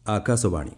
आकाशवाणी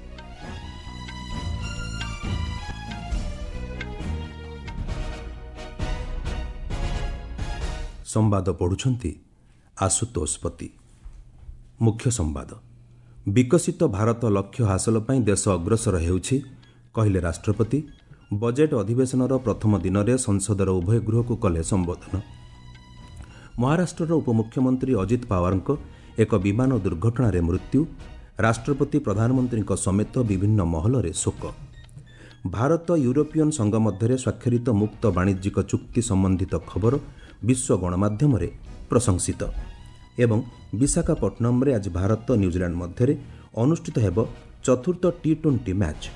संवाद पढ़ुछंती आशुतोष पति। मुख्य संवाद। विकसित भारत लक्ष्य हासिल पई देश अग्रसर हेउछि कहिले राष्ट्रपति। बजेट अधिवेशनर प्रथम दिन में संसदर उभय गृह को कले संबोधन। महाराष्ट्र उपमुख्यमंत्री अजित पवार एक विमान दुर्घटना मृत्यु। राष्ट्रपति प्रधानमंत्री समेत विभिन्न महल शोक। भारत यूरोपियन संघ मध्य स्वाक्षरित मुक्त वाणिज्यिक चुक्ति संबंधित खबर विश्व गणमाध्यम प्रशंसित। एवं विशाखापट्टनम आज भारत न्यूजीलैंड मध्य अनुष्ठित हेब चतुर्थ T20 मैच।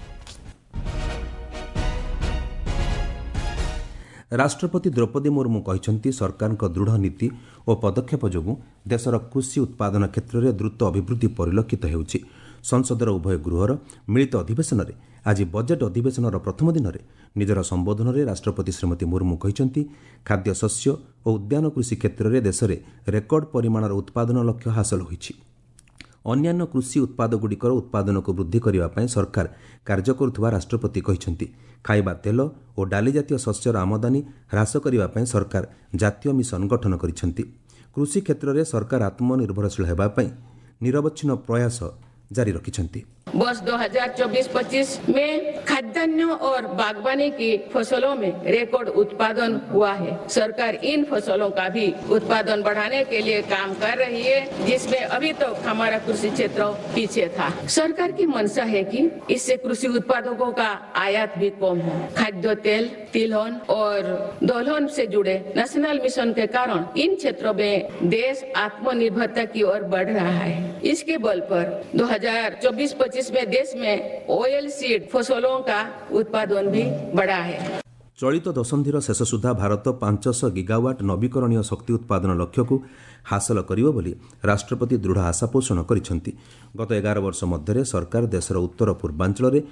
राष्ट्रपति द्रौपदी मुर्मू कहते सरकार दृढ़ नीति और पदक्षेप जोगुं देशर कृषि उत्पादन क्षेत्र में द्रुत अभिवृद्धि परिलक्षित होउछि। संसदर उभय गृहर मिलित अधिवेशन में आज बजेट अधिवेशनर प्रथम दिन में निजर संबोधन में राष्ट्रपति श्रीमती मुर्मू कहते खाद्य शस्य और उद्यान कृषि क्षेत्र में देश में रेकर्ड परिमाणर उत्पादन लक्ष्य हासिल होइछि। अन्यान्य कृषि उत्पादगुड़िकर उत्पादन को वृद्धि करने सरकार कार्य करुवा राष्ट्रपति कहते खाइबा तेल और डाली जातीय शस्यर आमदानी ह्रास करने सरकार जातीय मिशन गठन करिसेंति। कृषि क्षेत्र में सरकार आत्मनिर्भरशील होगापी निरवच्छिन्न प्रयास जारी रखिछंती। वर्ष 2024-25 में खाद्यान्न और बागवानी की फसलों में रिकॉर्ड उत्पादन हुआ है। सरकार इन फसलों का भी उत्पादन बढ़ाने के लिए काम कर रही है, जिसमें अभी तो हमारा कृषि क्षेत्र पीछे था। सरकार की मंशा है कि इससे कृषि उत्पादकों का आयात भी कम हो। खाद्य तेल, तिलहन और दलहन से जुड़े नेशनल मिशन के कारण इन क्षेत्रों में देश आत्मनिर्भरता की ओर बढ़ रहा है। इसके बल पर 2024-25 में देश में ऑयल सीड फसलों का उत्पादन भी बढ़ा है। चलित दशंधिर शेष सुधा भारत 500 गीगावाट नवीकरणीय शक्ति उत्पादन लक्ष्य को हासिल करियो बोली राष्ट्रपति दृढ़ आशा पोषण करिसेंति। गत 11 वर्ष मध्य सरकार देशर उत्तर पूर्वांचल में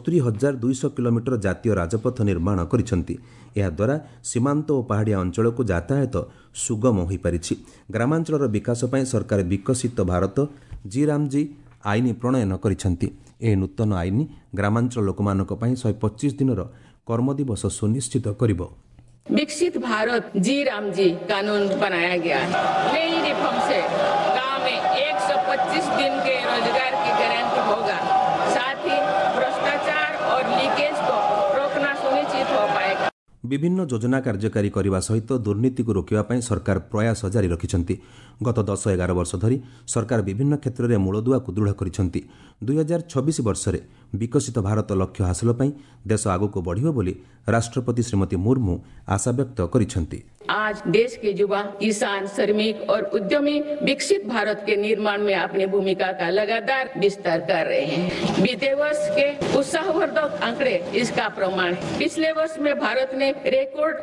70,200 किलोमीटर जातीय राजपथ निर्माण करिसेंति। यह द्वारा सीमांत और पहाड़िया अंचल को यातायात सुगम हो पारिछि। ग्रामांचल विकास पई सरकार विकसित भारत जी रामजी आईन प्रणयन करिसेंति। ए नूतन आईन ग्रामांचल लोकमानक पई 125 दिनर कर्मदिवस सुनिश्चित करिबो। विकसित भारत जी राम जी कानून बनाया गया है। नई रिफॉर्म से गांव में 125 दिन के रोजगार की गारंटी होगा। साथ ही भ्रष्टाचार और लीकेज को रोकना सुनिश्चित हो पाएगा। विभिन्न योजना कार्यकारी करने सहित दुर्नीति को रोकने सरकार प्रयास जारी रखिछंती। गत 10-11 वर्ष धरी सरकार विभिन्न क्षेत्र में मूलदुआ को दृढ़ करिछंती। 2026 वर्ष में विकसित भारत लक्ष्य हासिल पई देश आगको बढ़िबो बोली राष्ट्रपति श्रीमती मुर्मू आशा व्यक्त करिछंती। आज देश के युवा, किसान, श्रमिक और उद्यमी विकसित भारत के निर्माण में अपनी भूमिका का लगातार विस्तार कर रहे हैं। बीते वर्ष के उत्साहवर्धक आंकड़े इसका प्रमाण है। पिछले वर्ष में भारत ने रिकॉर्ड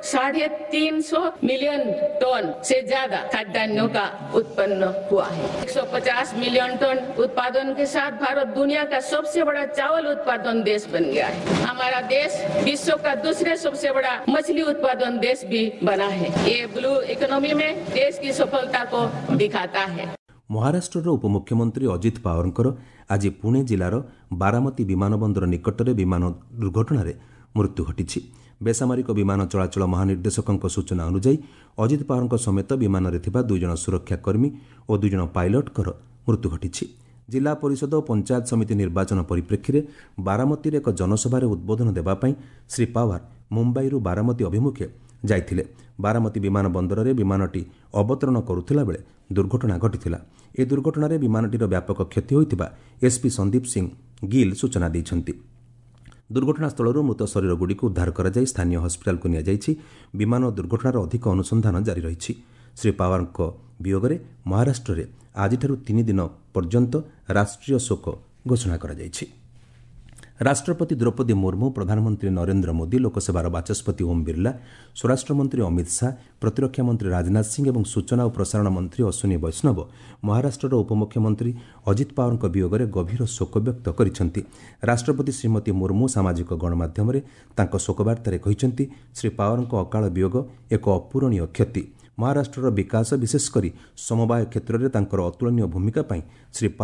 350 मिलियन टन से ज्यादा खाद्यान्नों का उत्पन्न हुआ है। 150 मिलियन टन उत्पादन के साथ भारत दुनिया का सबसे बड़ा चावल उत्पादन देश बन गया है। हमारा देश विश्व का दूसरे सबसे बड़ा मछली उत्पादन देश भी बना है। ये ब्लू इकोनॉमी में देश की सफलता को दिखाता है। महाराष्ट्र उपमुख्यमंत्री अजित पवार आज पुणे जिलार बारामती विमानबंदर निकट में विमान दुर्घटना मृत्यु घटी। बेसामरिक विमान चलाचल महानिर्देशक सूचना अनुसार अजित पवार समेत विमान में 2 जन सुरक्षाकर्मी और 2 जन पायलटकर मृत्यु घटी। जिला परिषद और पंचायत समिति निर्वाचन परिप्रेक्षी में बारामती एक जनसभा उद्बोधन देवाई श्री पवार मुंबई बारामती अभिमुखे जाइथिले। बारामती विमान बंदर में विमानटी अवतरण करुथिला बेले दुर्घटना घटिथिला। ए दुर्घटना रे विमानटीर व्यापक क्षति होइतिबा एसपी संदीप सिंह गिल सूचना दैछंती। दुर्घटना स्थल मृत शरीर गुड़ी उद्धार कर स्थानीय हस्पिटाल को नियाଯାଇଛି। विमान दुर्घटनार अधिक अनुसंधान जारी रही। श्री पवार वियोग में महाराष्ट्र में आज 3 दिन पर्यंत राष्ट्रीय शोक घोषणा करा जायछि। राष्ट्रपति द्रौपदी मुर्मू, प्रधानमंत्री नरेंद्र मोदी, लोकसभार बाचस्पति ओम बिरला, स्वराष्ट्र मंत्री अमित शाह, प्रतिरक्षा मंत्री राजनाथ सिंह और सूचना और प्रसारण मंत्री अश्विनी वैष्णव महाराष्ट्र उपमुख्यमंत्री अजित पवार वियोग में गभीर शोक व्यक्त करिसेंति। राष्ट्रपति श्रीमती मुर्मू सामाजिक गणमाध्यम शोकबार्तारे कहिसेंति श्री पवार अकाल वियोग एक अपूरणीय क्षति। महाराष्ट्र विकास विशेषकर समवाय क्षेत्र में अतुलनीय भूमिका श्री पवार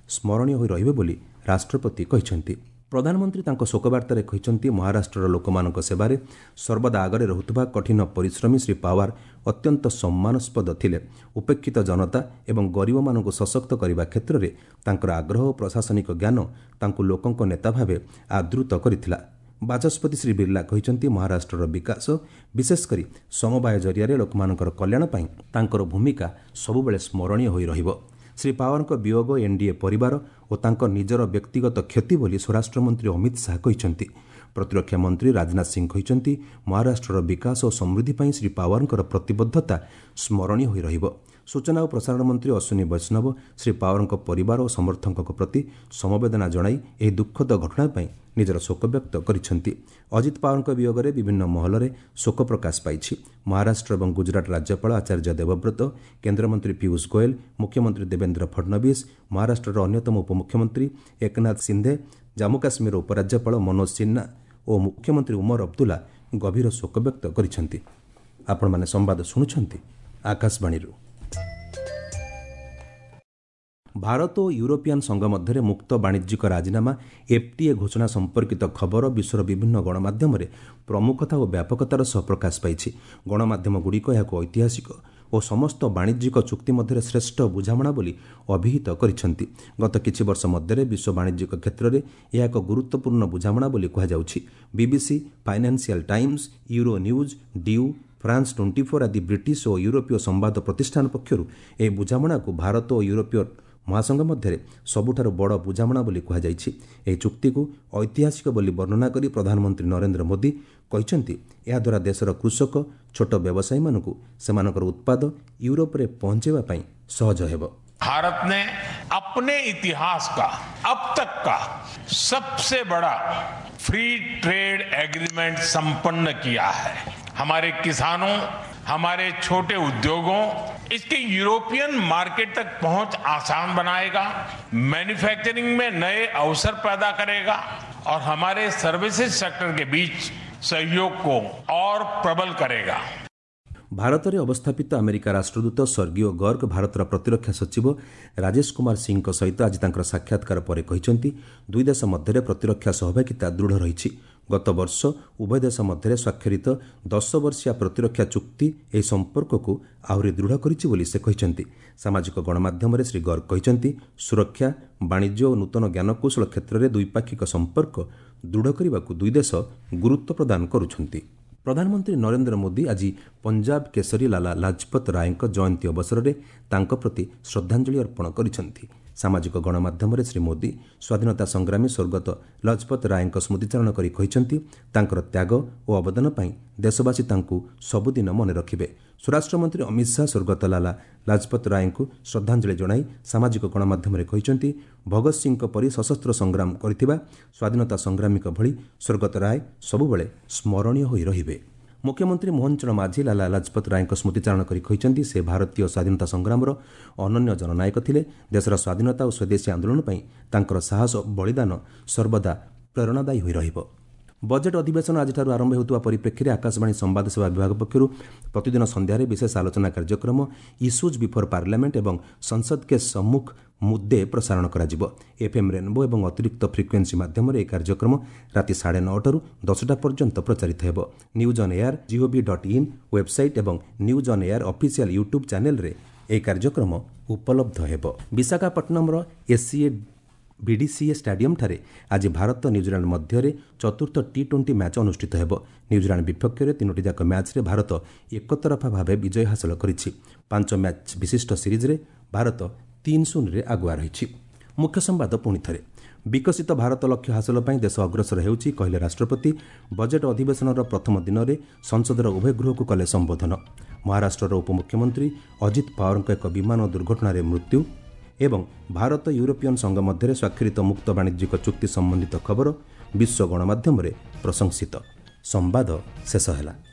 ସ୍ମରଣୀୟ ହୋଇ ରହିବେ ବୋଲି ରାଷ୍ଟ୍ରପତି କହିଛନ୍ତି। ପ୍ରଧାନମନ୍ତ୍ରୀ ତାଙ୍କ ଶୋକବାର୍ତ୍ତାରେ କହିଛନ୍ତି ମହାରାଷ୍ଟ୍ରର ଲୋକମାନଙ୍କ ସେବାରେ ସର୍ବଦା ଆଗରେ ରହୁଥିବା କଠିନ ପରିଶ୍ରମୀ ଶ୍ରୀ ପାୱାର ଅତ୍ୟନ୍ତ ସମ୍ମାନସ୍ପଦ ଥିଲେ। ଉପେକ୍ଷିତ ଜନତା ଏବଂ ଗରିବମାନଙ୍କୁ ସଶକ୍ତ କରିବା କ୍ଷେତ୍ରରେ ତାଙ୍କର ଆଗ୍ରହ ଓ ପ୍ରଶାସନିକ ଜ୍ଞାନ ତାଙ୍କୁ ଲୋକଙ୍କ ନେତା ଭାବେ ଆଦୃତ କରିଥିଲା। ବାଚସ୍ପତି ଶ୍ରୀ ବିର୍ଲା କହିଛନ୍ତି ମହାରାଷ୍ଟ୍ରର ବିକାଶ ବିଶେଷକରି ସମବାୟ ଜରିଆରେ ଲୋକମାନଙ୍କର କଲ୍ୟାଣ ପାଇଁ ତାଙ୍କର ଭୂମିକା ସବୁବେଳେ ସ୍ମରଣୀୟ ହୋଇ ରହିବ। ଶ୍ରୀ ପାୱାରଙ୍କ ବିୟୋଗ ଏନ୍ଡିଏ ପରିବାର ଓ ତାଙ୍କ ନିଜର ବ୍ୟକ୍ତିଗତ କ୍ଷତି ବୋଲି ସ୍ୱରାଷ୍ଟ୍ରମନ୍ତ୍ରୀ ଅମିତ ଶାହା କହିଛନ୍ତି। ପ୍ରତିରକ୍ଷା ମନ୍ତ୍ରୀ ରାଜନାଥ ସିଂ କହିଛନ୍ତି ମହାରାଷ୍ଟ୍ରର ବିକାଶ ଓ ସମୃଦ୍ଧି ପାଇଁ ଶ୍ରୀ ପାୱାରଙ୍କର ପ୍ରତିବଦ୍ଧତା ସ୍ମରଣୀୟ ହୋଇ ରହିବ। ସୂଚନା ଓ ପ୍ରସାରଣ ମନ୍ତ୍ରୀ ଅଶ୍ୱିନୀ ବୈଷ୍ଣବ ଶ୍ରୀ ପାୱାରଙ୍କ ପରିବାର ଓ ସମର୍ଥକଙ୍କ ପ୍ରତି ସମବେଦନା ଜଣାଇ ଏହି ଦୁଃଖଦ ଘଟଣା ପାଇଁ ନିଜର ଶୋକ ବ୍ୟକ୍ତ କରିଛନ୍ତି। ଅଜିତ ପାୱାରଙ୍କ ବିୟୋଗରେ ବିଭିନ୍ନ ମହଲରେ ଶୋକ ପ୍ରକାଶ ପାଇଛି। ମହାରାଷ୍ଟ୍ର ଏବଂ ଗୁଜରାଟ ରାଜ୍ୟପାଳ ଆଚାର୍ଯ୍ୟ ଦେବବ୍ରତ, କେନ୍ଦ୍ରମନ୍ତ୍ରୀ ପୀୟୁଷ ଗୋୟଲ, ମୁଖ୍ୟମନ୍ତ୍ରୀ ଦେବେନ୍ଦ୍ର ଫଡନବିସ୍, ମହାରାଷ୍ଟ୍ରର ଅନ୍ୟତମ ଉପମୁଖ୍ୟମନ୍ତ୍ରୀ ଏକନାଥ ସିନ୍ଧେ, ଜାମ୍ମୁ କାଶ୍ମୀରର ଉପରାଜ୍ୟପାଳ ମନୋଜ ସିହ୍ନା ଓ ମୁଖ୍ୟମନ୍ତ୍ରୀ ଉମର ଅବଦୁଲ୍ଲା ଗଭୀର ଶୋକ ବ୍ୟକ୍ତ କରିଛନ୍ତି। ଆପଣମାନେ ସମ୍ବାଦ ଶୁଣୁଛନ୍ତି ଆକାଶବାଣୀରୁ। ଭାରତ ଓ ୟୁରୋପିଆନ୍ ସଂଘ ମଧ୍ୟରେ ମୁକ୍ତ ବାଣିଜ୍ୟିକ ରାଜିନାମା ଏଫ୍ଟିଏ ଘୋଷଣା ସମ୍ପର୍କିତ ଖବର ବିଶ୍ୱର ବିଭିନ୍ନ ଗଣମାଧ୍ୟମରେ ପ୍ରମୁଖତା ଓ ବ୍ୟାପକତାର ସହ ପ୍ରକାଶ ପାଇଛି। ଗଣମାଧ୍ୟମଗୁଡ଼ିକ ଏହାକୁ ଐତିହାସିକ ଓ ସମସ୍ତ ବାଣିଜ୍ୟିକ ଚୁକ୍ତି ମଧ୍ୟରେ ଶ୍ରେଷ୍ଠ ବୁଝାମଣା ବୋଲି ଅଭିହିତ କରିଛନ୍ତି। ଗତ କିଛି ବର୍ଷ ମଧ୍ୟରେ ବିଶ୍ୱ ବାଣିଜ୍ୟିକ କ୍ଷେତ୍ରରେ ଏହା ଏକ ଗୁରୁତ୍ୱପୂର୍ଣ୍ଣ ବୁଝାମଣା ବୋଲି କୁହାଯାଉଛି। BBC, Financial Times, Euronews, ଡିୟୁ, ଫ୍ରାନ୍ସ 24 ଆଦି ବ୍ରିଟିଶ ଓ ୟୁରୋପୀୟ ସମ୍ବାଦ ପ୍ରତିଷ୍ଠାନ ପକ୍ଷରୁ ଏହି ବୁଝାମଣାକୁ ଭାରତ ଓ ୟୁରୋପୀୟ ମହାସଂଘ ମଧ୍ୟରେ ସବୁଠାରୁ ବଡ଼ ବୁଝାମଣା ବୋଲି କୁହାଯାଇଛି। ଏହି ଚୁକ୍ତିକୁ ଐତିହାସିକ ବୋଲି ବର୍ଣ୍ଣନା କରି ପ୍ରଧାନମନ୍ତ୍ରୀ ନରେନ୍ଦ୍ର ମୋଦି କହିଛନ୍ତି ଏହାଦ୍ୱାରା ଦେଶର କୃଷକ, ଛୋଟ ବ୍ୟବସାୟୀମାନଙ୍କୁ ସେମାନଙ୍କର ଉତ୍ପାଦ ୟୁରୋପରେ ପହଞ୍ଚାଇବା ପାଇଁ ସହଜ ହେବ। भारत ने अपने इतिहास का अब तक का सबसे बड़ा फ्री ट्रेड एग्रीमेंट संपन्न किया है। हमारे किसानों, हमारे छोटे उद्योगों, इसके यूरोपियन मार्केट तक पहुंच आसान बनाएगा, मैन्युफैक्चरिंग में नए अवसर पैदा करेगा और हमारे सर्विसेज सेक्टर के बीच सहयोग को और प्रबल करेगा। ଭାରତରେ ଅବସ୍ଥାପିତ ଆମେରିକା ରାଷ୍ଟ୍ରଦୂତ ସର୍ଗିଓ ଗର୍ଗ ଭାରତର ପ୍ରତିରକ୍ଷା ସଚିବ ରାଜେଶ କୁମାର ସିଂଙ୍କ ସହିତ ଆଜି ତାଙ୍କର ସାକ୍ଷାତକାର ପରେ କହିଛନ୍ତି ଦୁଇ ଦେଶ ମଧ୍ୟରେ ପ୍ରତିରକ୍ଷା ସହଭାଗିତା ଦୃଢ଼ ରହିଛି। ଗତ ବର୍ଷ ଉଭୟ ଦେଶ ମଧ୍ୟରେ ସ୍ୱାକ୍ଷରିତ 10 ବର୍ଷିଆ ପ୍ରତିରକ୍ଷା ଚୁକ୍ତି ଏହି ସମ୍ପର୍କକୁ ଆହୁରି ଦୃଢ଼ କରିଛି ବୋଲି ସେ କହିଛନ୍ତି। ସାମାଜିକ ଗଣମାଧ୍ୟମରେ ଶ୍ରୀ ଗର୍ଗ କହିଛନ୍ତି ସୁରକ୍ଷା, ବାଣିଜ୍ୟ ଓ ନୂତନ ଜ୍ଞାନକୌଶଳ କ୍ଷେତ୍ରରେ ଦ୍ୱିପାକ୍ଷିକ ସମ୍ପର୍କ ଦୃଢ଼ କରିବାକୁ ଦୁଇ ଦେଶ ଗୁରୁତ୍ୱ ପ୍ରଦାନ କରୁଛନ୍ତି। ପ୍ରଧାନମନ୍ତ୍ରୀ ନରେନ୍ଦ୍ର ମୋଦି ଆଜି ପଞ୍ଜାବ କେଶରୀ ଲାଲା ଲାଜପତ ରାୟଙ୍କ ଜୟନ୍ତୀ ଅବସରରେ ତାଙ୍କ ପ୍ରତି ଶ୍ରଦ୍ଧାଞ୍ଜଳି ଅର୍ପଣ କରିଛନ୍ତି। ସାମାଜିକ ଗଣମାଧ୍ୟମରେ ଶ୍ରୀ ମୋଦି ସ୍ୱାଧୀନତା ସଂଗ୍ରାମୀ ସ୍ୱର୍ଗତ ଲଜପତ ରାୟଙ୍କ ସ୍ମୃତିଚାରଣ କରି କହିଛନ୍ତି ତାଙ୍କର ତ୍ୟାଗ ଓ ଅବଦାନ ପାଇଁ ଦେଶବାସୀ ତାଙ୍କୁ ସବୁଦିନ ମନେ ରଖିବେ। ସ୍ୱରାଷ୍ଟ୍ରମନ୍ତ୍ରୀ ଅମିତ ଶାହା ସ୍ୱର୍ଗତ ଲାଲା ଲାଜପତ ରାୟଙ୍କୁ ଶ୍ରଦ୍ଧାଞ୍ଜଳି ଜଣାଇ ସାମାଜିକ ଗଣମାଧ୍ୟମରେ କହିଛନ୍ତି ଭଗତ ସିଂଙ୍କ ପରି ସଶସ୍ତ୍ର ସଂଗ୍ରାମ କରିଥିବା ସ୍ୱାଧୀନତା ସଂଗ୍ରାମୀଙ୍କ ଭଳି ସ୍ୱର୍ଗତ ରାୟ ସବୁବେଳେ ସ୍ମରଣୀୟ ହୋଇ ରହିବେ। ମୁଖ୍ୟମନ୍ତ୍ରୀ ମୋହନ ଚରଣ ମାଝୀ ଲାଲା ଲାଜପତ ରାୟଙ୍କ ସ୍ମୃତିଚାରଣ କରି କହିଛନ୍ତି ସେ ଭାରତୀୟ ସ୍ୱାଧୀନତା ସଂଗ୍ରାମର ଅନନ୍ୟ ଜନନାୟକ ଥିଲେ। ଦେଶର ସ୍ୱାଧୀନତା ଓ ସ୍ୱଦେଶୀ ଆନ୍ଦୋଳନ ପାଇଁ ତାଙ୍କର ସାହସ ଓ ବଳିଦାନ ସର୍ବଦା ପ୍ରେରଣାଦାୟୀ ହୋଇ ରହିବ। ବଜେଟ୍ ଅଧିବେଶନ ଆଜିଠାରୁ ଆରମ୍ଭ ହେଉଥିବା ପରିପ୍ରେକ୍ଷୀରେ ଆକାଶବାଣୀ ସମ୍ବାଦ ସେବା ବିଭାଗ ପକ୍ଷରୁ ପ୍ରତିଦିନ ସନ୍ଧ୍ୟାରେ ବିଶେଷ ଆଲୋଚନା କାର୍ଯ୍ୟକ୍ରମ ଇସ୍ୟୁଜ୍ ବିଫୋର ପାର୍ଲାମେଣ୍ଟ ଏବଂ ସଂସଦ କେ ସମ୍ମୁଖ ମୁଦ୍ଦେ ପ୍ରସାରଣ କରାଯିବ। ଏଫ୍ଏମ୍ ରେନବୋ ଏବଂ ଅତିରିକ୍ତ ଫ୍ରିକ୍ୱେନ୍ସି ମାଧ୍ୟମରେ ଏହି କାର୍ଯ୍ୟକ୍ରମ ରାତି 9:30ରୁ 10ଟା ପର୍ଯ୍ୟନ୍ତ ପ୍ରଚାରିତ ହେବ। News on air gov.in website ଏବଂ news on air official YouTube ଚ୍ୟାନେଲରେ ଏହି କାର୍ଯ୍ୟକ୍ରମ ଉପଲବ୍ଧ ହେବ। ବିଶାଖାପଟ୍ଟନମର SCA BDCA ଷ୍ଟାଡିୟମଠାରେ ଆଜି ଭାରତ ନ୍ୟୁଜିଲାଣ୍ଡ ମଧ୍ୟରେ ଚତୁର୍ଥ T20 ମ୍ୟାଚ୍ ଅନୁଷ୍ଠିତ ହେବ। ନ୍ୟୁଜିଲାଣ୍ଡ ବିପକ୍ଷରେ 3ଟି ଯାକ ମ୍ୟାଚ୍ରେ ଭାରତ ଏକତରଫା ଭାବେ ବିଜୟ ହାସଲ କରିଛି। 5 ମ୍ୟାଚ୍ ବିଶିଷ୍ଟ ସିରିଜ୍ରେ ଭାରତ 3-0ରେ ଆଗୁଆ ରହିଛି। ମୁଖ୍ୟ ସମ୍ବାଦ ପୁଣି ଥରେ। ବିକଶିତ ଭାରତ ଲକ୍ଷ୍ୟ ହାସଲ ପାଇଁ ଦେଶ ଅଗ୍ରସର ହେଉଛି କହିଲେ ରାଷ୍ଟ୍ରପତି। ବଜେଟ୍ ଅଧିବେଶନର ପ୍ରଥମ ଦିନରେ ସଂସଦର ଉଭୟ ଗୃହକୁ କଲେ ସମ୍ବୋଧନ। ମହାରାଷ୍ଟ୍ରର ଉପମୁଖ୍ୟମନ୍ତ୍ରୀ ଅଜିତ ପାୱାରଙ୍କ ଏକ ବିମାନ ଦୁର୍ଘଟଣାରେ ମୃତ୍ୟୁ ଏବଂ ଭାରତ ୟୁରୋପିଆନ୍ ସଂଘ ମଧ୍ୟରେ ସ୍ୱାକ୍ଷରିତ ମୁକ୍ତ ବାଣିଜ୍ୟିକ ଚୁକ୍ତି ସମ୍ବନ୍ଧିତ ଖବର ବିଶ୍ୱ ଗଣମାଧ୍ୟମରେ ପ୍ରଶଂସିତ। ସମ୍ବାଦ ଶେଷ ହେଲା।